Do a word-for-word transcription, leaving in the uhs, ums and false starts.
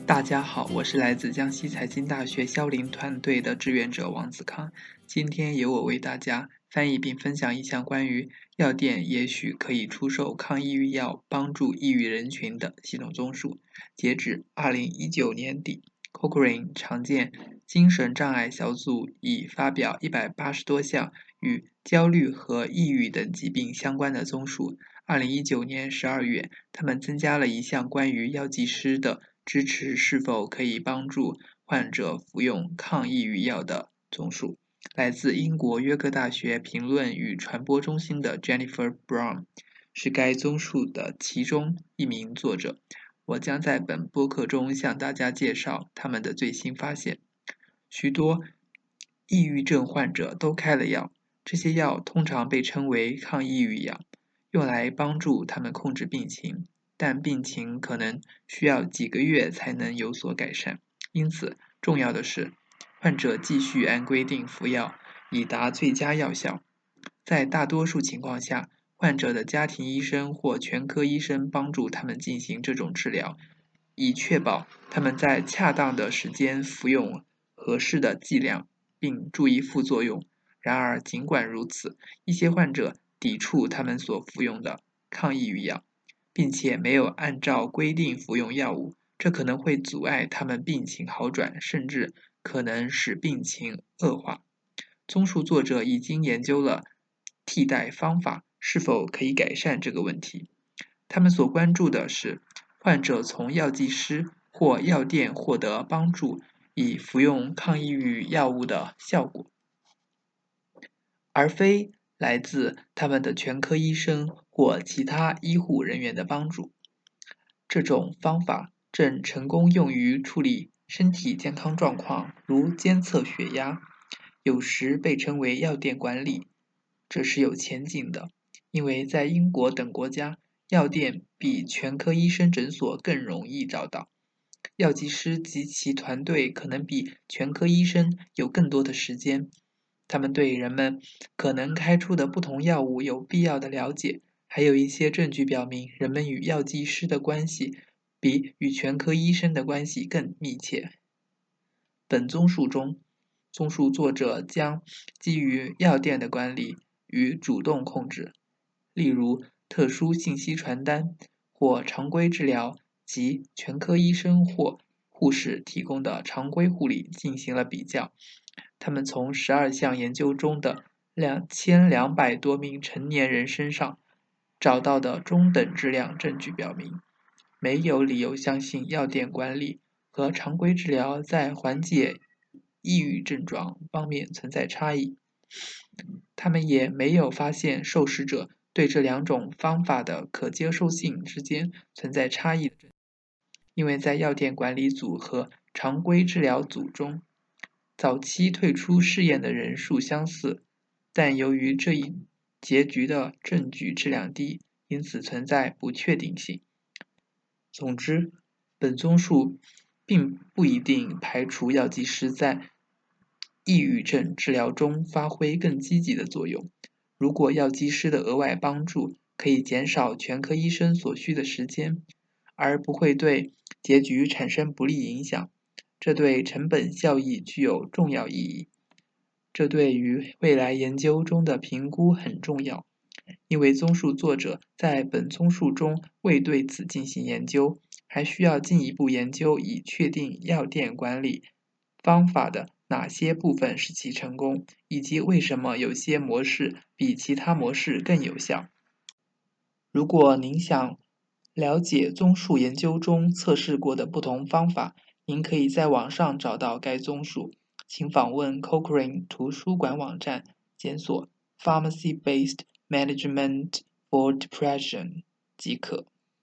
大家好，我是来自江西财经大学肖林团队的志愿者王子康。今天由我为大家翻译并分享一项关于药店也许可以出售抗抑郁药帮助抑郁人群的系统综述。截至二零一九年底， Cochrane 常见精神障碍小组已发表一百八十多项与焦虑和抑郁等疾病相关的综述。二零一九年十二月，他们增加了一项关于药剂师的支持是否可以帮助患者服用抗抑郁药的综述。来自英国约克大学评论与传播中心的 Jennifer Brown 是该综述的其中一名作者。我将在本播客中向大家介绍他们的最新发现。许多抑郁症患者都开了药，这些药通常被称为抗抑郁药，用来帮助他们控制病情，但病情可能需要几个月才能有所改善。因此，重要的是，患者继续按规定服药，以达最佳药效。在大多数情况下，患者的家庭医生或全科医生帮助他们进行这种治疗，以确保他们在恰当的时间服用合适的剂量，并注意副作用。然而，尽管如此，一些患者抵触他们所服用的抗抑郁药，并且没有按照规定服用药物，这可能会阻碍他们病情好转，甚至可能使病情恶化。综述作者已经研究了替代方法是否可以改善这个问题。他们所关注的是患者从药剂师或药店获得帮助以服用抗抑郁药物的效果，而非来自他们的全科医生或其他医护人员的帮助。这种方法正成功用于处理身体健康状况，如监测血压，有时被称为药店管理。这是有前景的，因为在英国等国家，药店比全科医生诊所更容易找到。药剂师及其团队可能比全科医生有更多的时间，他们对人们可能开出的不同药物有必要的了解，还有一些证据表明人们与药剂师的关系比与全科医生的关系更密切。本综述中，综述作者将基于药店的管理与主动控制，例如特殊信息传单或常规治疗及全科医生或护士提供的常规护理进行了比较。他们从十二项研究中的两千两百多名成年人身上找到的中等质量证据表明，没有理由相信药店管理和常规治疗在缓解抑郁症状方面存在差异。他们也没有发现受试者对这两种方法的可接受性之间存在差异的证据，因为在药店管理组和常规治疗组中，早期退出试验的人数相似，但由于这一结局的证据质量低，因此存在不确定性。总之，本综述并不一定排除药剂师在抑郁症治疗中发挥更积极的作用。如果药剂师的额外帮助可以减少全科医生所需的时间，而不会对结局产生不利影响，这对成本效益具有重要意义。这对于未来研究中的评估很重要，因为综述作者在本综述中未对此进行研究，还需要进一步研究以确定药店管理方法的哪些部分使其成功，以及为什么有些模式比其他模式更有效。如果您想了解综述研究中测试过的不同方法，您可以在网上找到该综述，请访问 Cochrane 图书馆网站，检索 Pharmacy-Based Management for Depression 即可。